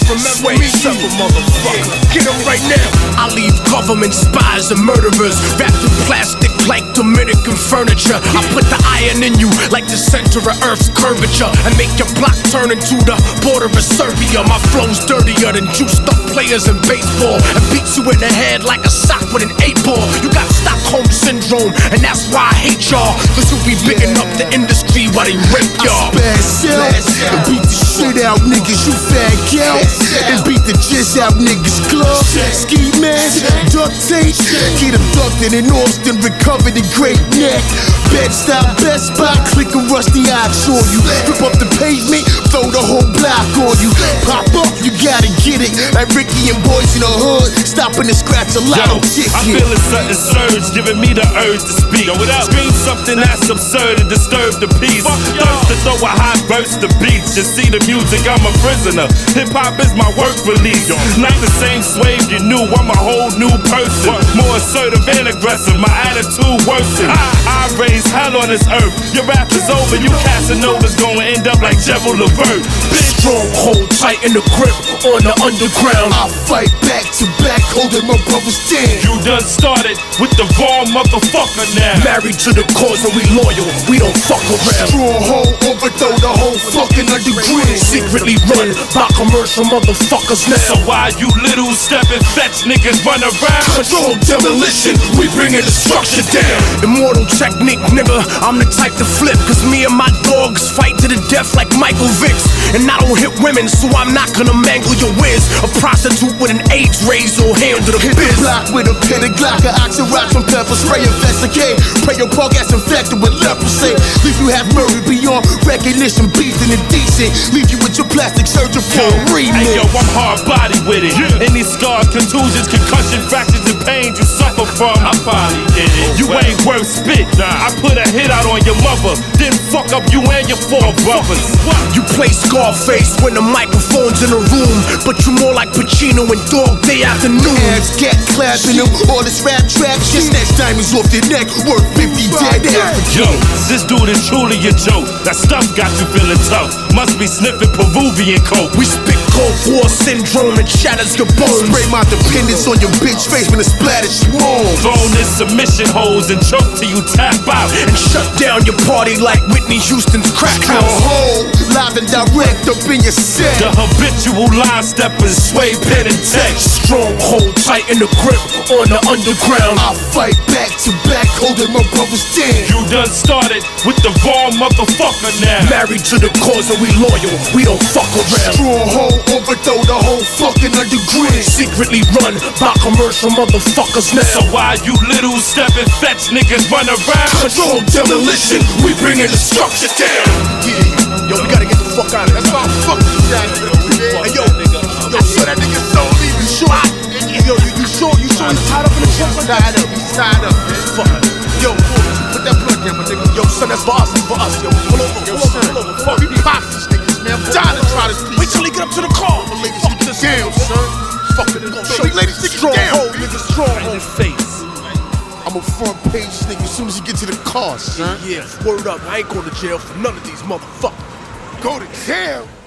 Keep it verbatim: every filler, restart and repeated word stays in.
remember me, several motherfucker. Get them right now. I leave government spies and murderers wrapped in plastic like Dominican furniture. I put the iron in you like the center of Earth's curvature and make your block turn into the border of Serbia. My flow's dirtier than juiced up players in baseball and beats you in the head like a sock with an eight ball. You got Stockholm syndrome, and that's why I hate y'all, cause you be bigging up the industry while they rape y'all. I spaz out and beat the shit out niggas, you fag out, and beat the jizz out niggas. Glove, ski mask, duct tape, get abducted in Austin, recovered in Great Neck. Bed-Stuy, Best Buy, click a rusty ox on you. Rip up the pavement, throw the whole block on you. Pop up, you gotta get it. Like Ricky and Boys in the Hood, stopping to scratch a lot of chicken. I'm feeling something surge, giving me the urge to speak. Yo, scream something that's absurd and disturb the peace. Thirst to throw a hot burst of beats. Just see the music, I'm a prisoner. Hip-hop is my work release. Not the same slave you knew, I'm a whole new person. More assertive and aggressive, my attitude worsened. I raise hell on this earth. Your rap is over, you Casanovas gonna end up like Gerald Levert. Stronghold tight in the grip on the underground. I fight back to back, holding my brothers down. You done started with the wrong motherfucker now. Married to the cause and we loyal, we don't fuck around. Stronghold overthrow the whole fucking underground. Secretly run by commercial motherfuckers now. So why you little steppin' fetch niggas run around? Control demolition, we bringin' the structure down. Immortal technique, nigga, I'm the type to flip. Cause me and my dogs fight to the death like Michael Vicks. And I don't hit women, so I'm not gonna mangle your whiz. A prostitute with an AIDS razor will handle the biz. Hit the block with a pin and Glock, a oxen rock from pepper spray, investigate. Pray your park ass infected with leprosy. Leave you half murdered beyond recognition, beast and indecent. Leave you with your plastic surgery for a remix. Hey yo, I'm hard body with it. Yeah. Any scars, contusions, concussion, fractures, and pains you suffer from, I probably did it. You well. Ain't worth spit. Nah. I put a hit out on your mother, then fuck up you and your four brothers. What? You play Scarface when the microphone's in the room, but you more like Pacino and Dog Day Afternoon. Ass cat clapping them, all this rap trap shit. Snatch diamonds off your neck, worth fifty dead Africans. Yo, this dude is truly a joke. That stuff got you feeling tough. Must be sniffing Peruvian coke. We spit Cold War syndrome and shatters your bones. Spray my dependence on your bitch face when it splatters you on. Thrown in submission holes and choke till you tap out. And shut down your party like Whitney Houston's crack house. Stronghold, live and direct up in your set. The habitual line steppers, sway pen and text. Stronghold tight in the grip on the underground. I fight back to back, holding my brothers down. You done started with the wrong motherfucker now. Married to the cause and we loyal, we don't fuck around. Stronghold overthrow the whole fucking underground. Secretly run by commercial motherfuckers now. So why you little steppin' fetch niggas run around? Control demolition, we bringin' the structure down. Yeah, yo, we gotta get the fuck out of here. That's why I'm fucking you down here. Hey yo, yo, so that nigga soul even short. Yo, you, you sure, you sure he's tied up in the chest like that? Tied up, he's tied up, man. Fuck. Yo, put that plug in, my nigga. Yo, son, that's for us, that's for us, yo. Pull over, pull over, pull over. Fuck, we pop these niggas, man. I'm dying to try this piece. Wait till he get up to the car. Ladies, fuck this down, son. Fuck it, show these ladies niggas down. Stronghold, nigga, stronghold. In face. I'm a front page nigga as soon as you get to the car, son. Yeah, word up. I ain't going to jail for none of these motherfuckers. Go to jail?